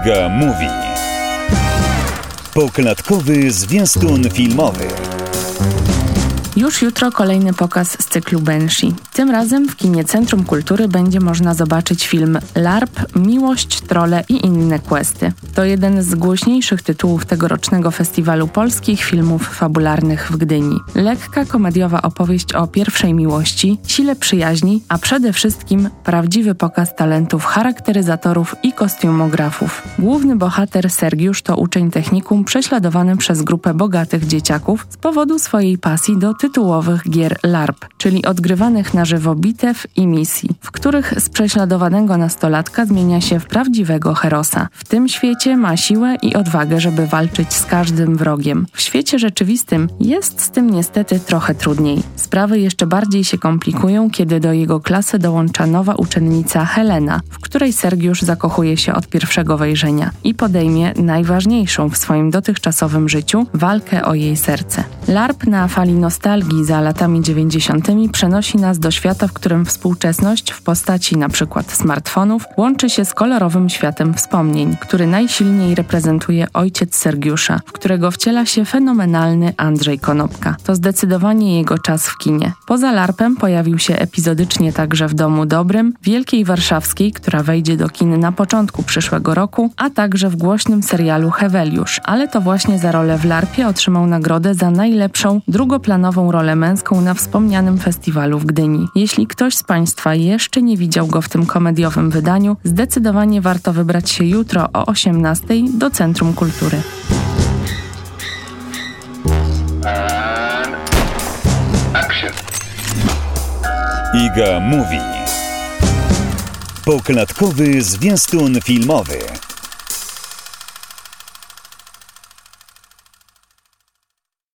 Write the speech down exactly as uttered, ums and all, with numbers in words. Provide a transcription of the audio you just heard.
Iga Mówi. Poklatkowy zwiastun filmowy. Już jutro kolejny pokaz z cyklu Banshee. Tym razem w kinie Centrum Kultury będzie można zobaczyć film LARP, Miłość, Trolle i inne questy. To jeden z głośniejszych tytułów tegorocznego festiwalu polskich filmów fabularnych w Gdyni. Lekka komediowa opowieść o pierwszej miłości, sile przyjaźni, a przede wszystkim prawdziwy pokaz talentów charakteryzatorów i kostiumografów. Główny bohater Sergiusz to uczeń technikum prześladowany przez grupę bogatych dzieciaków z powodu swojej pasji do tytułowych gier LARP, czyli odgrywanych na żywo bitew i misji, w których z prześladowanego nastolatka zmienia się w prawdziwego herosa. W tym świecie ma siłę i odwagę, żeby walczyć z każdym wrogiem. W świecie rzeczywistym jest z tym niestety trochę trudniej. Sprawy jeszcze bardziej się komplikują, kiedy do jego klasy dołącza nowa uczennica Helena, w której Sergiusz zakochuje się od pierwszego wejrzenia i podejmie najważniejszą w swoim dotychczasowym życiu walkę o jej serce. LARP na fali nostalgii za latami dziewięćdziesiątymi przenosi nas do świata, w którym współczesność w postaci np. smartfonów łączy się z kolorowym światem wspomnień, który najsilniej reprezentuje ojciec Sergiusza, w którego wciela się fenomenalny Andrzej Konopka. To zdecydowanie jego czas w kinie. Poza LARPem pojawił się epizodycznie także w Domu Dobrym, Wielkiej Warszawskiej, która wejdzie do kin na początku przyszłego roku, a także w głośnym serialu Heweliusz, ale to właśnie za rolę w LARPie otrzymał nagrodę za najlepszą drugoplanową rolę męską na wspomnianym festiwalu w Gdyni. Jeśli ktoś z Państwa jeszcze nie widział go w tym komediowym wydaniu, zdecydowanie warto wybrać się jutro o osiemnastej do Centrum Kultury. Iga Mówi. Poklatkowy zwiastun filmowy.